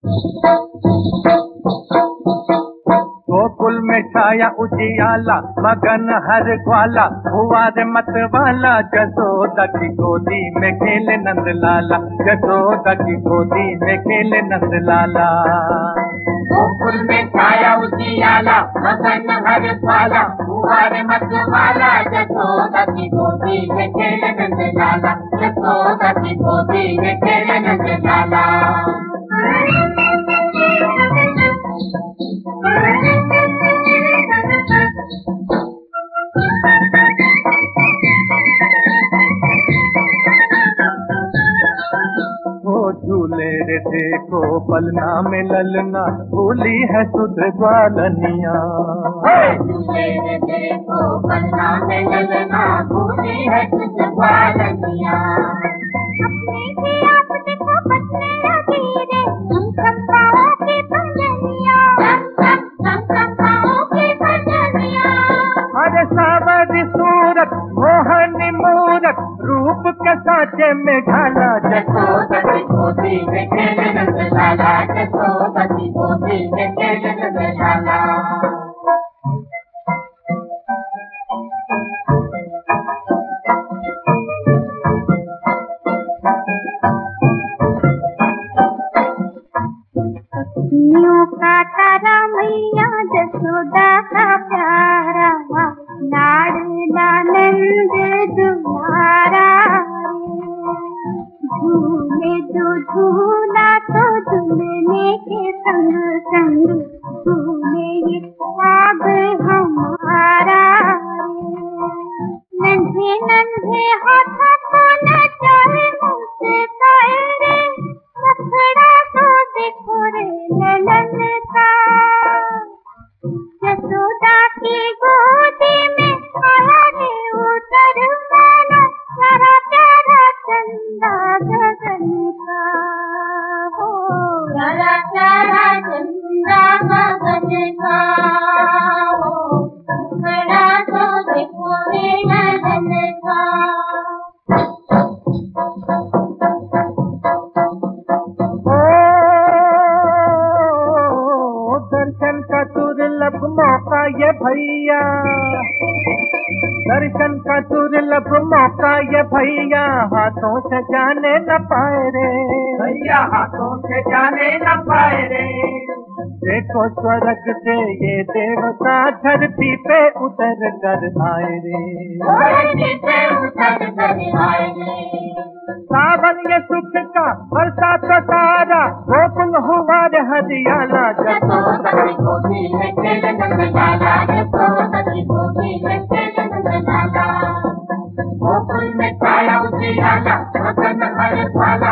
गोकुल में छाया उजियाला, मगन हर ग्वाला, हुआ रे मत वाला, जसोदा की गोदी में खेले नंद लाला, जसोदा की गोदी में खेले नंद लाला। गोकुल में छाया उजियाला, मगन हर ग्वाला, हुआ रे मत वाला, जसोदा की गोदी में खेले नंद लाला, जसोदा की गोदी में खेले नंद लाला। झूले रे देखो पलना में ललना, भूली है सुध ग्वालनिया। झूले रे देखो पलना में ललना, भूली है सुध ग्वालनिया। अपने ही आप देखो बचने लगी रे, हम सब पाओ की भजनिया, हम सब पाओ की भजनिया। अरे सावरी सूरत मोहनी मूरत, रूप के साचे में ढाला, जसोदा की गोदी में खेले नंद लाला, जसोदा की गोदी में खेले नंद लाला। पत्नियों का तारा मैया, जसोदा का प्यारा, लाडला नंद दुलारा। झूले जो झूला तो झूलने के संग संग, झूले ये ख्वाब हमारा। नन्हे नन्हे हाथों को नचाए मुस्काए रे, रखड़ा तो देखो रे ललन का। जसोदा की गोदी में आया रे उतर वाला, प्यारा प्यारा चंदा गगन का। हो प्यारा प्यारा चंदा गगन का, हो रखड़ा तो देखो रे ललन का। दर्शन का दुर्लभ मौका ये भैया, दर्शन का दुर्लभ मौका ये भैया, हाथों से जाने न पाए रे भैया, हाथों से जाने न पाए रे। देखो स्वर्ग से ये देवता धरती पे उतर कर आए रे, धरती पे उतर कर आए रे। सावन ये सुख का बरसा तो सारा, गोकुल हुआ रे हरियाला, जसोदा की गोदी में खेले नंद लाला, जसोदा की गोदी में खेले नंद लाला। गोकुल में छाया उजियाला, मगन हर ग्वाला,